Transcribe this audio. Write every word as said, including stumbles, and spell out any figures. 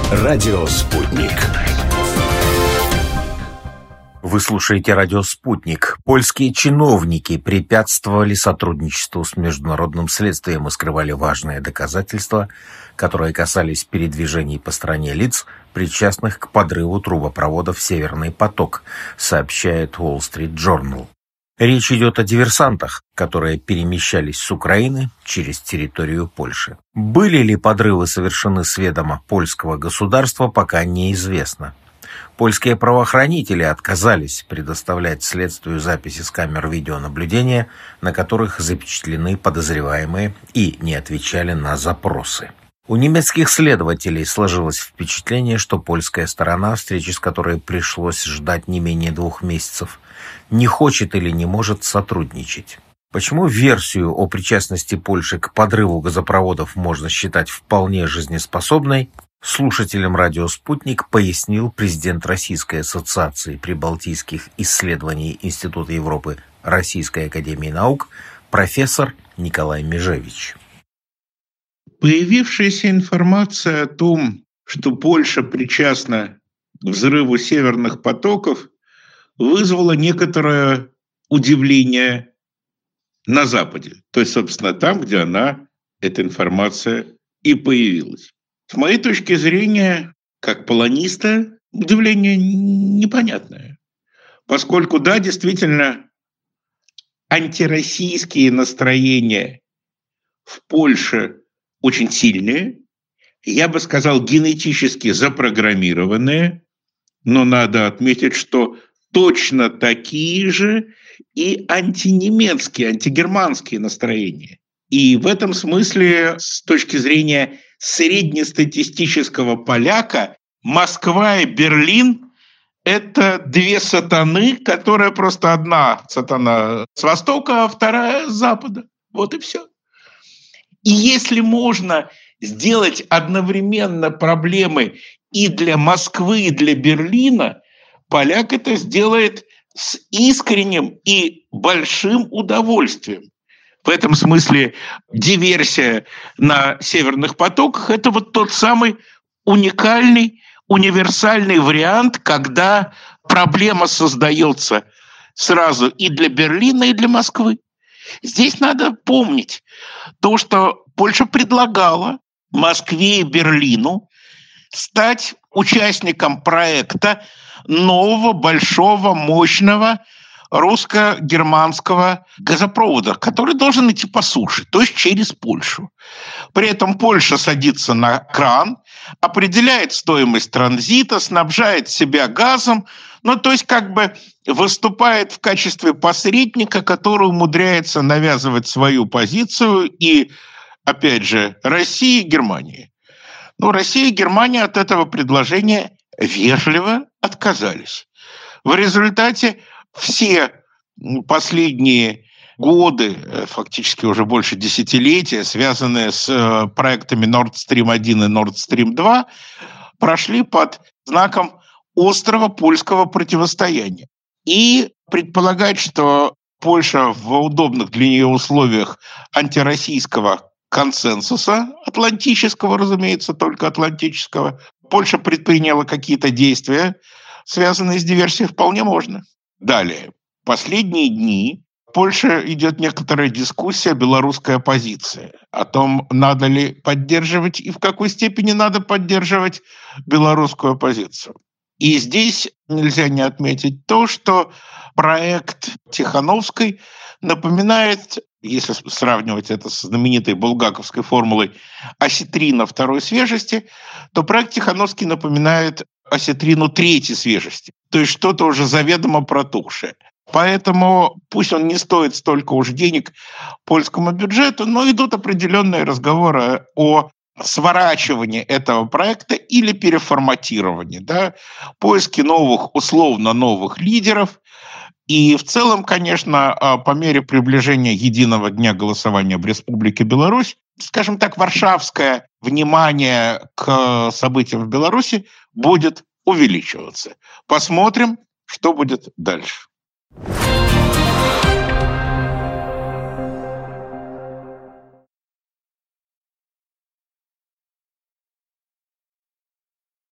Радио «Спутник». Вы слушаете «Радио Спутник». Польские чиновники препятствовали сотрудничеству с международным следствием и скрывали важные доказательства, которые касались передвижений по стране лиц, причастных к подрыву трубопроводов «Северный поток», сообщает Wall Street Journal. Речь идет о диверсантах, которые перемещались с Украины через территорию Польши. Были ли подрывы совершены с ведома польского государства, пока неизвестно. Польские правоохранители отказались предоставлять следствию записи с камер видеонаблюдения, на которых запечатлены подозреваемые, и не отвечали на запросы. У немецких следователей сложилось впечатление, что польская сторона, встречи с которой пришлось ждать не менее двух месяцев, не хочет или не может сотрудничать. Почему версию о причастности Польши к подрыву газопроводов можно считать вполне жизнеспособной, слушателям «Радио Спутник» пояснил президент Российской ассоциации прибалтийских исследований Института Европы Российской академии наук профессор Николай Межевич. Появившаяся информация о том, что Польша причастна к взрыву северных потоков, вызвала некоторое удивление на Западе. То есть, собственно, там, где она, эта информация, и появилась. С моей точки зрения, как полониста, удивление непонятное. Поскольку, да, действительно, антироссийские настроения в Польше очень сильные, я бы сказал, генетически запрограммированные, но надо отметить, что точно такие же и антинемецкие, антигерманские настроения. И в этом смысле, с точки зрения среднестатистического поляка, Москва и Берлин – это две сатаны, которые просто одна сатана с востока, а вторая с запада. Вот и все. И если можно сделать одновременно проблемы и для Москвы, и для Берлина, поляк это сделает с искренним и большим удовольствием. В этом смысле диверсия на северных потоках – это вот тот самый уникальный, универсальный вариант, когда проблема создается сразу и для Берлина, и для Москвы. Здесь надо помнить то, что Польша предлагала Москве и Берлину стать участником проекта нового, большого, мощного русско-германского газопровода, который должен идти по суше, то есть через Польшу. При этом Польша садится на кран, определяет стоимость транзита, снабжает себя газом, ну, то есть как бы выступает в качестве посредника, который умудряется навязывать свою позицию и, опять же, России и Германии. Но Россия и Германия от этого предложения вежливо отказались. В результате все последние годы, фактически уже больше десятилетия, связанные с проектами Nord Stream один и Nord Stream два, прошли под знаком острого польского противостояния. И предполагать, что Польша в удобных для нее условиях антироссийского консенсуса, атлантического, разумеется, только атлантического, Польша предприняла какие-то действия, связанные с диверсией, вполне можно. Далее. Последние дни в Польше идет некоторая дискуссия о белорусской оппозиции, о том, надо ли поддерживать и в какой степени надо поддерживать белорусскую оппозицию. И здесь нельзя не отметить то, что проект Тихановской напоминает, если сравнивать это с знаменитой булгаковской формулой осетрина второй свежести, то проект Тихановский напоминает осетрину третьей свежести, то есть что-то уже заведомо протухшее. Поэтому пусть он не стоит столько уж денег польскому бюджету, но идут определенные разговоры о сворачивании этого проекта или переформатировании, да, поиске новых, условно новых лидеров. И в целом, конечно, по мере приближения единого дня голосования в Республике Беларусь, скажем так, варшавское внимание к событиям в Беларуси будет увеличиваться. Посмотрим, что будет дальше.